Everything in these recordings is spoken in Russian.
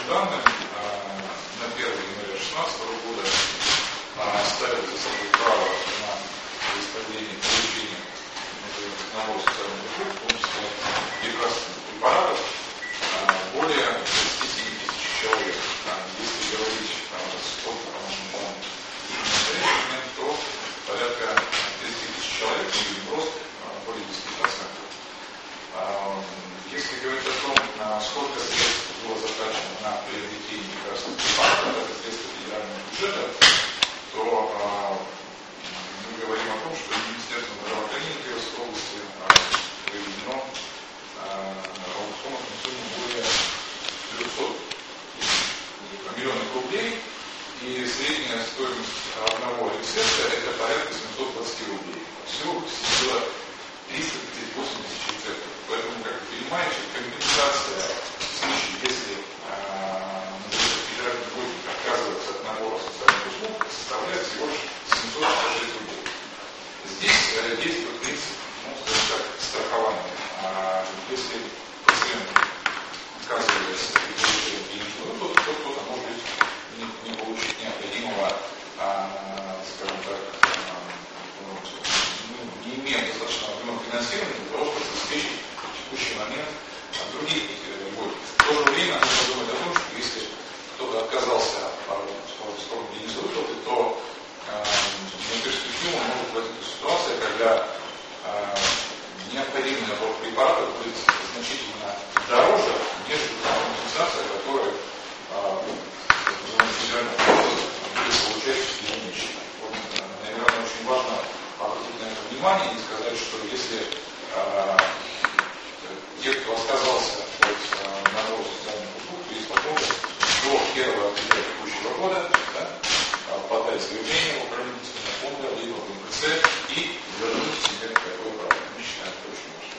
данным на 1 января 2016 года ставят за собой право на выставление получения одного социального услуг, в том числе лекарственных препаратов, более 37 тысяч человек. Если говорить, сколько, по-моему, на настоящий момент, то порядка 30 тысяч человек, и рост более 10%. Если говорить о том, сколько средств было затрачено на приобретение лекарственных препаратов, это средства федерального бюджета, то мы говорим о том, что Министерство здравоохранения Кировской области проведено аукцион на сумму более 400 миллионов рублей, и средняя стоимость одного рецепта это порядка 720 рублей. Всего было 338 тысяч рецептов. Поэтому, как вы понимаете, компенсация в случае, если федеральный бюджет отказывается от набора социальных услуг, составляет всего лишь 746 рублей. Здесь действует принцип, скажем так, страхования. Если пациент отказывается от получения денежного выплаты, то кто-то может не получить необходимого, скажем так, не имея достаточного объема финансирования для того, чтобы обеспечить в текущий момент других льгот. В то же время нужно думать о том, что если кто-то отказался от скорой денежной выплаты, то на перспективу может возникнуть ситуация, когда необходимый набор препаратов будет значительно дороже, нежели та компенсация, которую федеральный бюджет будет получать ежемесячно. Вот, наверное, очень важно обратить на это внимание и сказать, что если те, кто отказался от набора социальных услуг, то есть возможность до 1 октября текущего года подать заявление в правительственный фонд либо в МКЦ и вернуть себе такое право. Мы считаем, это очень важно.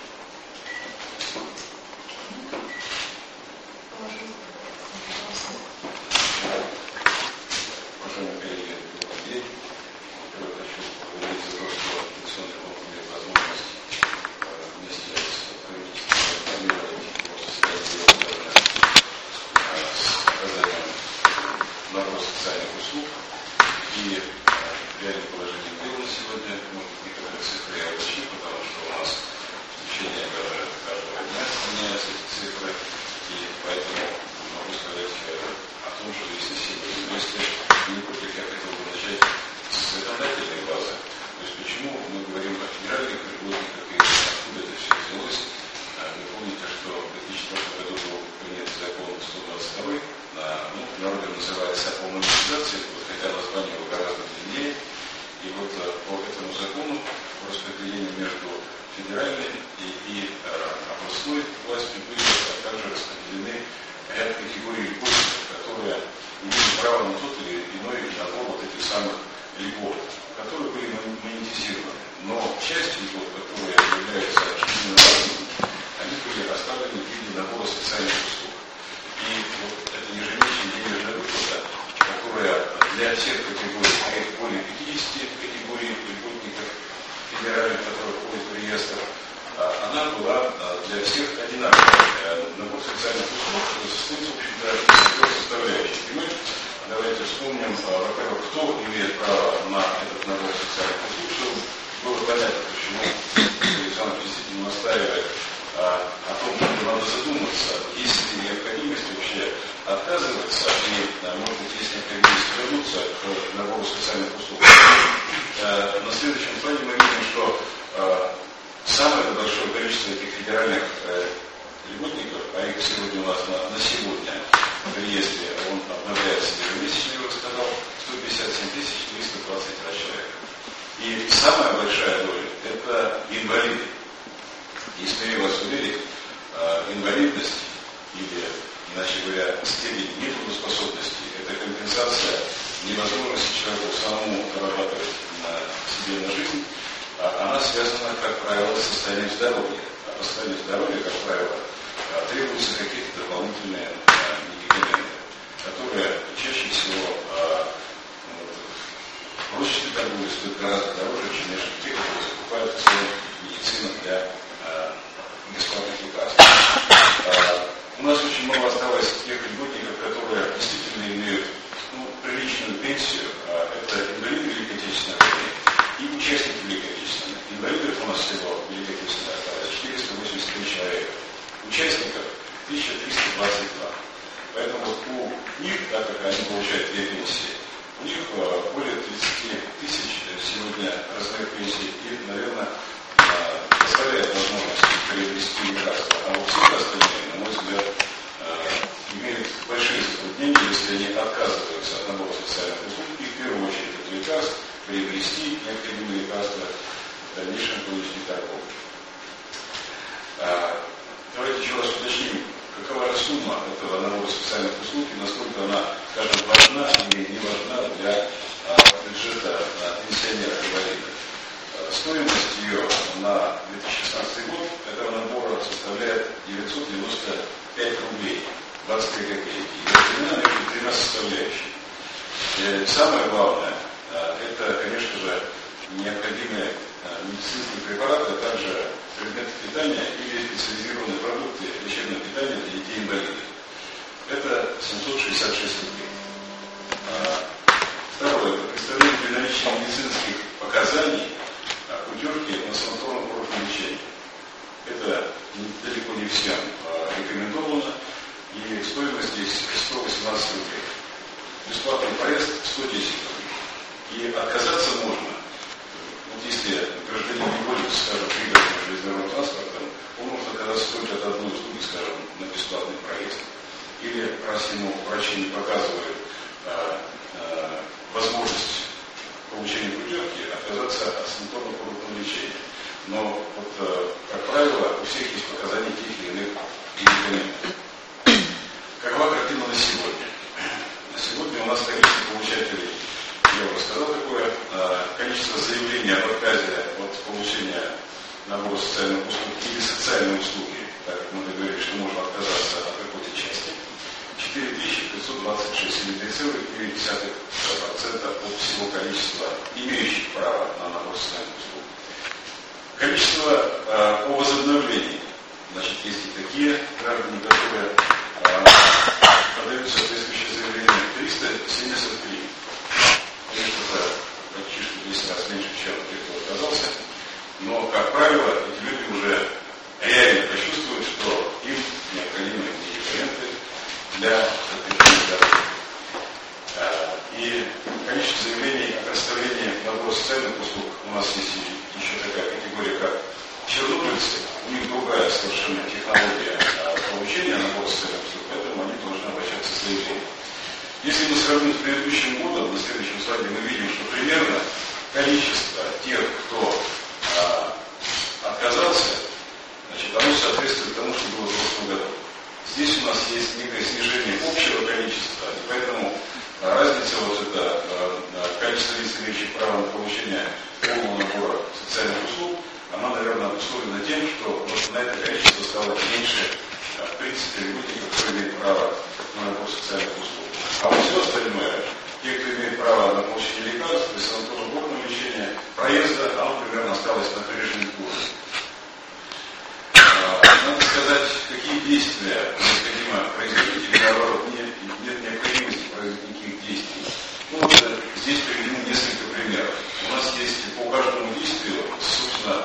Уважаемые коллеги, добрый день. Я хочу поговорить за то, что Пенсионный фонд имеет возможность вместе с правительством планировать его состояние с оказанием набора социальных услуг. И реальное положение дела на сегодня, может быть, некоторые цифры я уточню, потому что у нас в течение каждого дня меняются эти цифры, и поэтому могу сказать о том, что если сегодня вместе не против, я хотел бы начать с законодательной базы. То есть почему мы говорим о федеральных льготниках и откуда это все взялось. Вы помните, что в 2004 году был принят закон 122, в народе называется о монетизации, хотя название его гораздо длиннее. И вот по этому закону по распределению между федеральной и областной властью были также распределены ряд категорий льготников, которые имели право на тот или иной набор вот этих самых льгот, которые были монетизированы. Но часть льгот, которые являются жизненно важными, они были оставлены в виде набора социальных услуг. И вот эта ежемесячная денежная выплата, которая для всех категорий, более 50 категорий льготников федеральных, которые входят в реестр, она была для всех одинаковая. Набор социальных услуг состоит, в общем-то, из трех составляющих. И мы давайте вспомним, во-первых, кто имеет право на этот набор социальных услуг, чтобы было понятно, почему Александр действительно настаивает о том, что надо задуматься, есть ли необходимость вообще отказываться и, может быть, есть необходимость вернуться к набору социальных услуг. На следующем слайде мы видим, что самое большое количество этих федеральных льготников, а их сегодня у нас на сегодня в реестре, он обновляется ежемесячно, я бы сказал, 157 322 человека. И самая большая доля – это инвалиды. И смею вас уверить, инвалидность или, иначе говоря, степень нетрудоспособности – это компенсация невозможности человеку самому зарабатывать себе на жизнь. Она связана, как правило, с состоянием здоровья. А по состоянию здоровья, как правило, требуются какие-то дополнительные медикаменты, которые чаще всего в розничной торговле стоят гораздо дороже, чем нежели те, которые закупают в целом медицину для бесплатных лекарств. У нас очень мало осталось тех льготников, которые действительно имеют приличную пенсию, это инвалиды Великой Отечественной войны и участники Великой Отечественной. Инвалидов у нас всего в Великой Отечественной 483 человека. Участников 1322. Поэтому вот у них, так как они получают две пенсии, у них более 30 тысяч сегодня размер пенсии и, наверное, доставляет возможность приобрести лекарства. А у всех остальных, на мой взгляд, имеют большие затруднения, если они отказываются от набора социальных услуг, и в первую очередь от лекарств, приобрести необходимые лекарства, в дальнейшем получить торговлю. Давайте еще раз уточним, какова сумма этого набора социальных услуг и насколько она, скажем, важна или не важна для бюджета пенсионеров инвалидов. Стоимость ее на 2016 год этого набора составляет 995 рублей 23 копейки. И разделена между тремя составляющими. Самое главное, это, конечно же, необходимые медицинские препараты, а также предметы питания или специализированные продукты лечебного питания для детей-инвалидов. Это 766 рублей. Второе, это представление при наличии медицинских показаний путевки на санаторно-курортное лечение. Это далеко не всем рекомендовано, и стоимость здесь 118 рублей. Бесплатный проезд 110 рублей. И отказаться можно. Вот если гражданин не пользуется, скажем, пригородным железнодорожным транспортом, он может отказаться только от одной услуги, скажем, на бесплатный проезд. Или раз ему врачи не показывают возможность получения путевки, отказаться от санаторно-курортного лечения. Но, вот, как правило, у всех есть показания тех или иных медикаментов. Какова картина на сегодня? На сегодня у нас количество получателей, я уже сказал такое, количество заявлений об отказе от получения набора социальных услуг или социальной услуги, так как мы договорились, что можно отказаться от какой-то части, 4526, или 3,9% от всего количества имеющих право на набор социальных услуг. Количество по возобновлению. Значит, есть и такие граждане, которые подают соответствующее заявление. 373. Конечно, это почти что 10 раз меньше, чем те, кто отказался. Но, как правило, эти люди уже реально почувствуют, что им необходимы медикаменты для закрепления здоровья. И количество заявлений о предоставлении набора социальных услуг у нас есть еще такая категория, как чернобыльцы. У них другая совершенно технология получения набора социальных услуг, поэтому они должны обращаться с заявлением. Если мы сравним с предыдущим годом, на следующем слайде мы видим, что примерно количество тех, кто отказался, значит, оно соответствует тому, что было в прошлом году. Здесь у нас есть некое снижение общего количества, и поэтому разница вот это количество лиц, имеющих право на получение полного набора социальных услуг, она, наверное, обусловлена тем, что вот на это количество стало меньше, в принципе, людей, которые имеют право на набор социальных услуг. А вот все остальное, те, кто имеет право на получение лекарств, для санаторно-курортного лечения, проезда, оно примерно осталось на прежнем уровне. Надо сказать, какие действия необходимо производить, или наоборот, нет необходимости производить никаких действий. Ну, вот здесь приведем несколько примеров. У нас есть по каждому действию, собственно,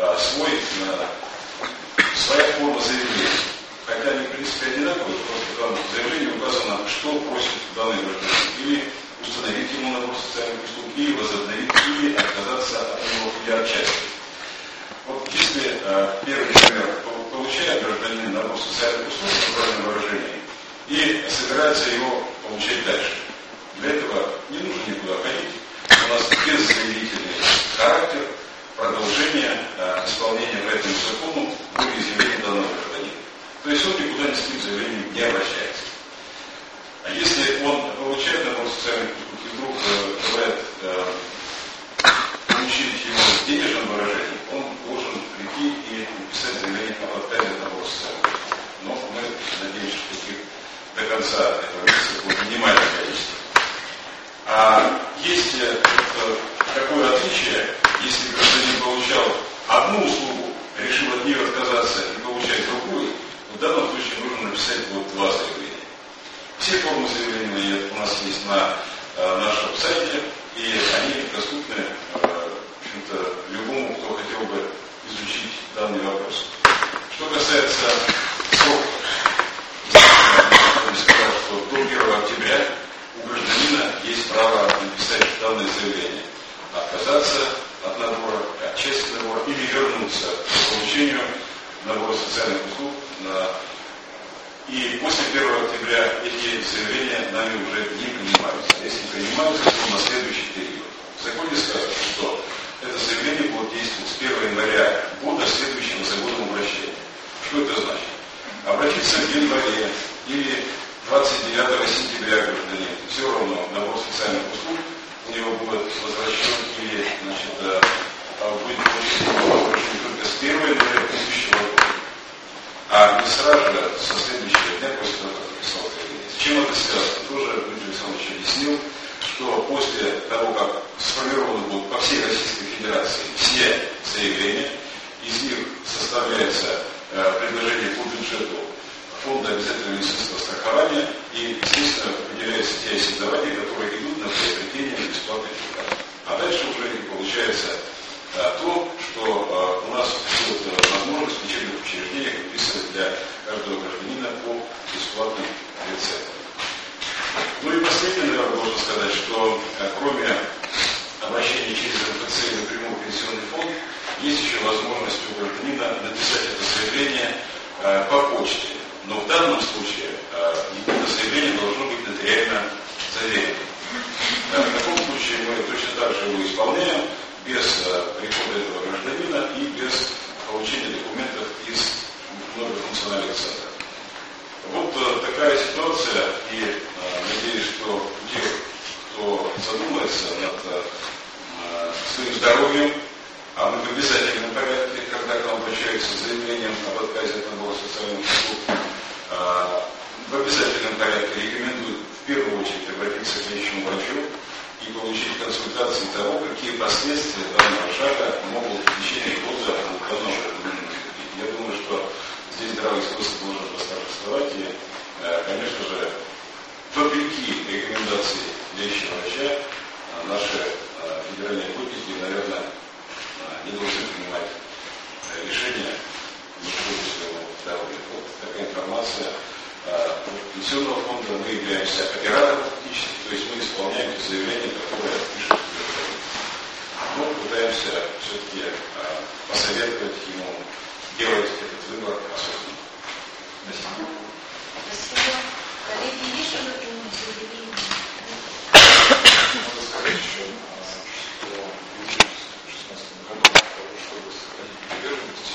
своя форма заявления. Хотя они, в принципе, одинаковые, просто там в заявлении указано, что просит данный гражданин. Или установить ему набор социальных услуг, или возобновить, или отказаться от него или от части. Вот если первый пример, получает гражданин набор социальных услуг в правильном выражении и собирается его получать дальше. Для этого не нужно никуда ходить. У нас беззаявительный характер продолжения исполнения по этому закону волеизъявления данного гражданина. То есть он никуда ни с каким заявлением не обращается. А если он получает набор социальных услуг и вдруг желает получить его в денежном выражении, он должен прийти и написать заявление об отказе от набора социальных услуг. Но мы надеемся, что таких до конца этого месяца будет минимальное количество. А есть такое отличие, если гражданин получал одну услугу, решил от нее отказаться и получать другую, в данном случае нужно написать вот два заявления. Все формы заявления у нас есть на нашем сайте, и они доступны в общем-то, любому, кто хотел бы изучить данный вопрос. Что касается сроков, я бы сказал, что до 1 октября у гражданина есть право написать данное заявление, отказаться от набора, от части набора или вернуться к получению набора социальных услуг. И после 1 октября эти заявления нами уже не принимаются. Если принимаются, то на следующий период. В законе сказано, что это заявление будет действовать с 1 января года, следующего за годом обращения. Что это значит? Обратиться в январе или 29 сентября гражданин, все равно набор социальных услуг у него будет возвращен или будет получен только с 1 января следующего года. А не сразу же со следующего дня после того, как написал заявление. С чем это связано? Тоже Дмитрий Александрович объяснил, что после того, как сформированы будут по всей Российской Федерации все заявления, из них составляется предложение по бюджету фонда обязательного медицинского страхования и, естественно, выделяются те ассигнования, которые идут на приобретение бесплатных лекарств. А дальше уже получается то, что у нас будет возможность в лечебных учреждениях выписывать для каждого гражданина по бесплатным рецептам. Ну и последнее, наверное, должен сказать, что кроме обращения через МФЦ и напрямую в пенсионный фонд, есть еще возможность у гражданина написать это заявление по почте. Но в данном случае это заявление должно быть нотариально заверено. В таком случае мы точно так же его исполняем без прихода этого гражданина и без получения документов из многофункциональных центров. Вот такая ситуация, и надеюсь, что те, кто задумается над своим здоровьем, а мы в обязательном порядке, когда к нам обращаются с заявлением об отказе от набора социальных услуг, в обязательном порядке рекомендую в первую очередь обратиться к лечащему врачу и получить консультации того, какие последствия данного шага могут в течение года данного наступить. Я думаю, что здесь здравый способ должен восторжествовать, и, конечно же, вопреки рекомендации лечащего врача, наши федеральные работники, наверное, не должны принимать решения на школе своего здоровья. Вот такая информация. Пенсионного фонда мы являемся оператором фактически, то есть мы исполняем те заявления, которые пишут гражданин. Но пытаемся все-таки посоветовать ему делать этот выбор осознанно. Спасибо. Спасибо. Коллеги, есть что-то заявление? Надо сказать еще, что в 2016 году, чтобы сохранить приверженность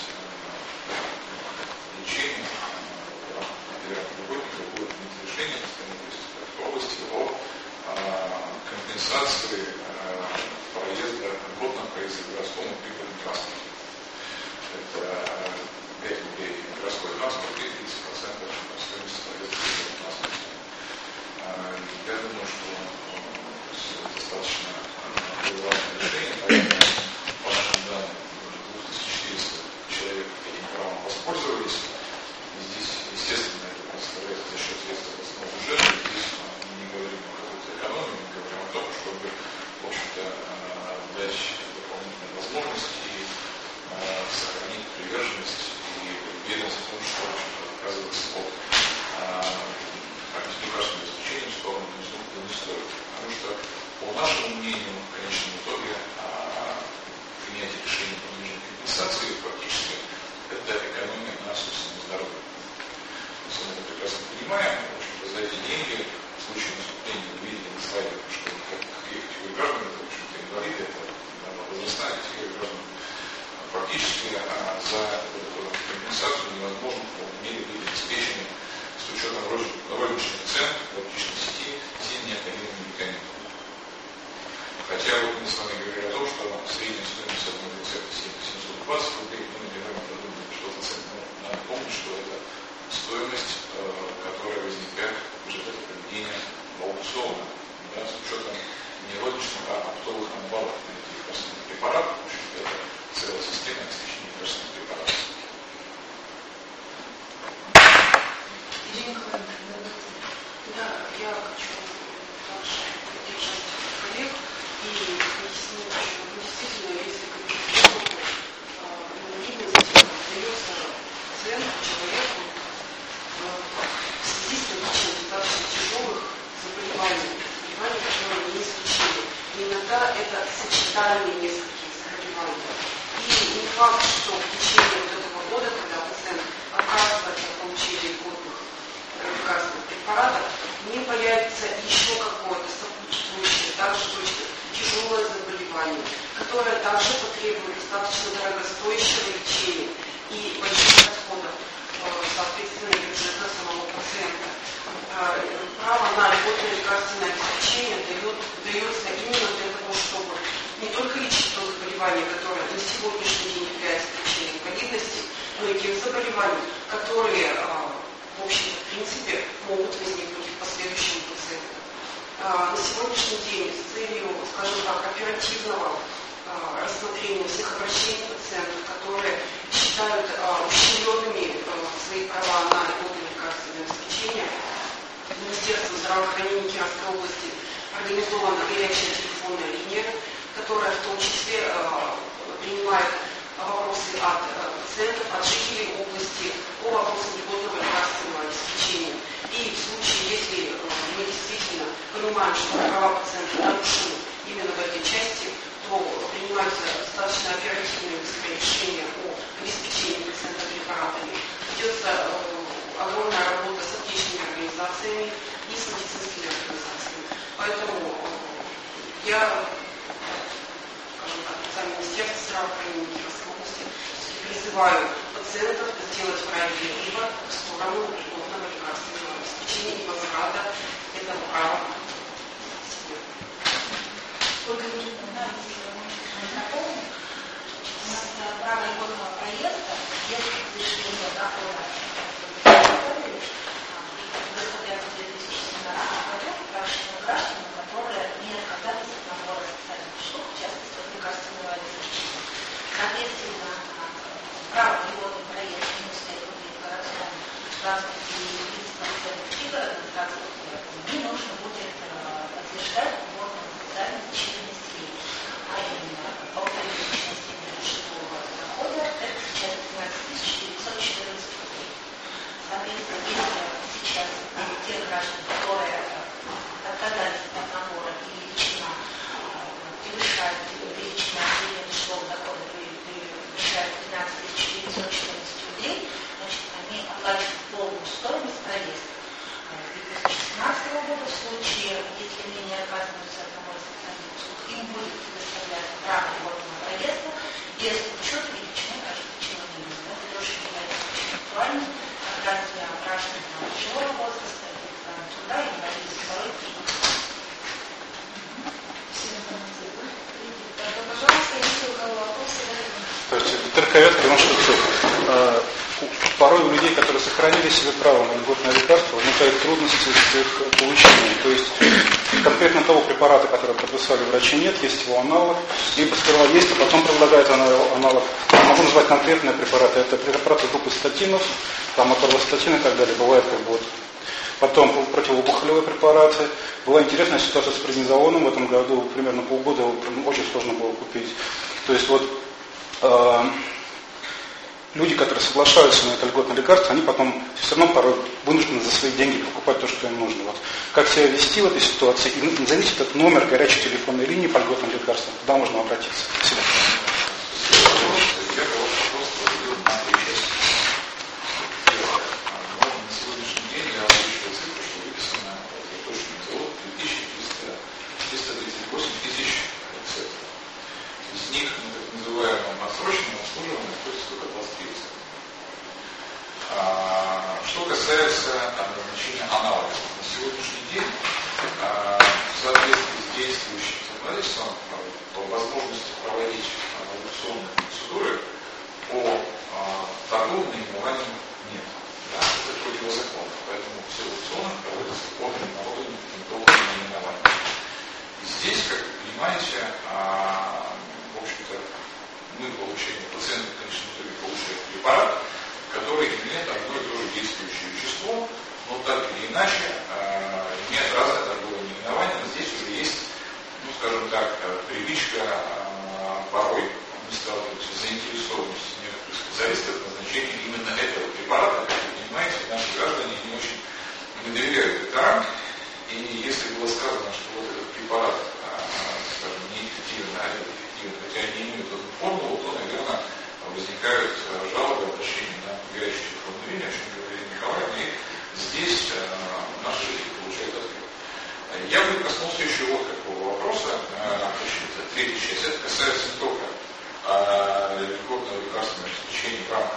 лечению, работников будет принято решение в области о компенсации проезда, льготного проезда в городском и пригородном транспорте. Это 5 рублей городской транспорт и 30% стоимости проезда в пригородном транспорте. Я думаю, что достаточно важное решение, поэтому по нашим данным 2400 человек этим правом воспользовались. И здесь, естественно, это представляется за счет средств областного бюджета. Здесь мы не говорим о какой-то экономии, мы говорим о том, чтобы, в общем-то, дать дополнительные возможности и сохранить приверженность и уверенность в том, что, в общем-то, отказываться от лекарственного обеспечения в сторону не стоит. Потому что, по нашему мнению, в конечном итоге, принятие решения по пониженной компенсации фактически это экономия на собственном здоровье. Мы это прекрасно понимаем, в общем-то, за эти деньги в случае наступления вы видели на слайде, что какие категории граждан, это, в общем-то, инвалиды, это возрастная категория граждан, фактически за эту компенсацию невозможно в полной мере быть обеспечены с учетом розничных цен в оптичной сети всеми необходимыми медикаментами. Хотя вот мы с вами говорили о том, что средняя стоимость одного рецепта 720 рублей, мы наверное подумали, что это цена. Надо помнить, что это стоимость, которая возникает уже от проведения аукциона, да, с учетом не розничных, а оптовых аналогов на этих лекарственных препаратов. В общем-то, это целая система обеспечения лекарственных препаратов. Ирина Николаевна, да. Я хочу также поддержать коллег и пояснить, что действительно, если говорить о инвалидности, дается оценка человеку в связи с наличием достаточно тяжелых заболеваний, которые не исключили. И иногда это сочетание нескольких заболеваний. И не факт, что в течение вот этого года, когда пациент отказывается от получения льготных лекарственных препаратов, не появится еще какое-то сопутствующее, также точно тяжелое заболевание, которое также потребует достаточно дорогостоящего лечения и больших расходов, соответственно, бюджета самого пациента. Право на льготное лекарственное обеспечение дается именно для того, чтобы не только лечить то заболевание, которое на сегодняшний день является причиной инвалидности, но и тех заболеваний, которые, в общем-то, в принципе, могут возникнуть в последующем пациенте. На сегодняшний день с целью, скажем так, оперативного рассмотрения всех обращений пациентов, которые считают ущемленными свои права на льготное лекарственное обеспечение, Министерством здравоохранения Кировской области организована горячая телефонная линия, которая в том числе принимает вопросы от пациентов, от жителей области по вопросам льготного лекарственного обеспечения. И в случае, если мы действительно понимаем, что права пациента нарушены именно в этой части, то принимаются достаточно оперативные быстрые решения о обеспечении пациента препаратами. Ведется огромная работа с аптечными организациями и с медицинскими организациями. Поэтому я, скажем так, от Министерства здравоохранения Кировской области призываю пациентов сделать правильный выбор в сторону льготного лекарственного обеспечения и возврата этого права себе. Только не знаю, напомню, у нас право льготного проезда, если разрешение дохода гражданам, которые не отказались от набора социальных услуг, в частности, от лекарственного обеспечения. Соответственно, право льготный проезд не успеет в городском транспорте и пригородном транспорте не нужно будет подтверждать льготное социальное значение населения. А именно, полторы личности жилого дохода это сейчас 15 914 рублей. Соответственно, если сейчас те граждане, которые отказались от набора и величина превышает величина определения жилого дохода превышает 15 914 рублей, значит, они оплачивают полную стоимость проезда. С 2016 года в случае, если они не отказываются от набора социальных услуг, им будет предоставляться право льготного проезда без учета величины прожиточного минимума. Это тоже является очень актуальным как раз для граждан жилого возраста, труда и инвалидов второй тип. Пожалуйста, если у кого вопросы, то есть ТРК, потому что порой у людей, которые сохранили себе право на льготное лекарство, возникают трудности с их получением. То есть конкретно того препарата, который прописали врачи, нет, есть его аналог, либо сперва есть, а потом предлагают аналог. Могу назвать конкретные препараты. Это препараты группы статинов, там аторвастатин и так далее. Бывает как бы вот. Потом противоопухолевые препараты. Была интересная ситуация с преднизолоном. В этом году примерно полгода очень сложно было купить. То есть вот люди, которые соглашаются на это льготное лекарство, они потом все равно порой вынуждены за свои деньги покупать то, что им нужно. Вот. Как себя вести в этой ситуации? И зависит от номера горячей телефонной линии по льготным лекарствам. Куда можно обратиться? Спасибо. Что касается назначения аналогов, на сегодняшний день в соответствии с действующим законодательством по возможности проводить привычка, порой мы сталкиваемся с заинтересованностью некоторых специалистов в назначении именно этого препарата. Как вы понимаете, наши граждане не очень не доверяют докторам. И если было сказано, что вот этот препарат, скажем, неэффективен, а этот эффективен, хотя они имеют эту формулу, то, наверное, возникают жалобы, обращения на горячую телефонную линию, о чем говорит Николаевна, и здесь наши жители получают ответ. Я бы коснулся еще вот какого вопроса, третья часть, это касается не только льготного лекарственного обеспечения в рамках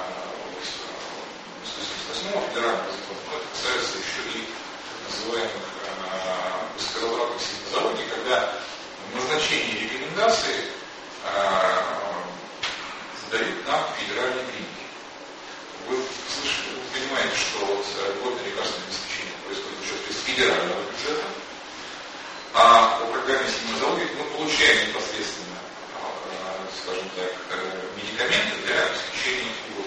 178-го федерального закона, но это касается еще и называемых высокозатратных сильнозаводий, когда в назначении рекомендаций задают нам федеральные клиники. Вы понимаете, что вот льготное лекарственное обеспечение происходит за счет федерального бюджета, а по программе сильнозаводий мы получаем непосредственно, скажем так, медикаменты для обеспечения льгот.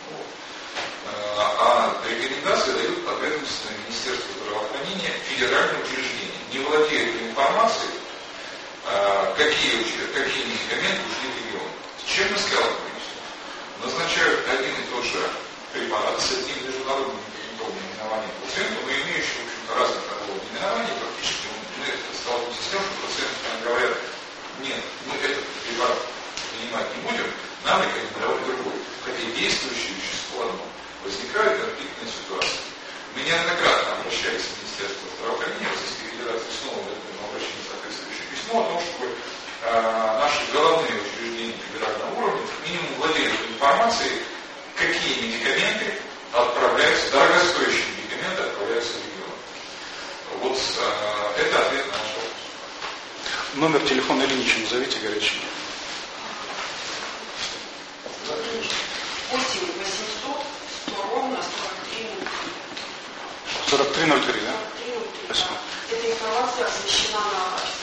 А рекомендации дают подведомственное Министерство здравоохранения федеральное учреждение. Не владеет информацией, какие медикаменты ушли в регион. С чем мы сталкиваемся? Назначают один и тот же препарат с одним международным патентовым наименованием пациенту, но имеющим, в общем-то, разных родов наименований, практически мы сталкиваемся с тем, что пациенты нам говорят, нет, мы этот препарат принимать не будем, нам рекомендовать другой. Хотя действующее вещество одно. Возникает конфликтная ситуация. Мы неоднократно обращались в Министерство здравоохранения Российской Федерации, снова обращение соответствующее письмо о том, чтобы наши головные учреждения федерального уровня как минимум владели информацией, какие медикаменты отправляются, дорогостоящие медикаменты отправляются в регион. Вот это ответ на наш вопрос. Номер телефонной линии еще назовите горячий. 8 800 100 ровно 4303. 4303, да? 4303, Спасибо. да. Эта информация размещена на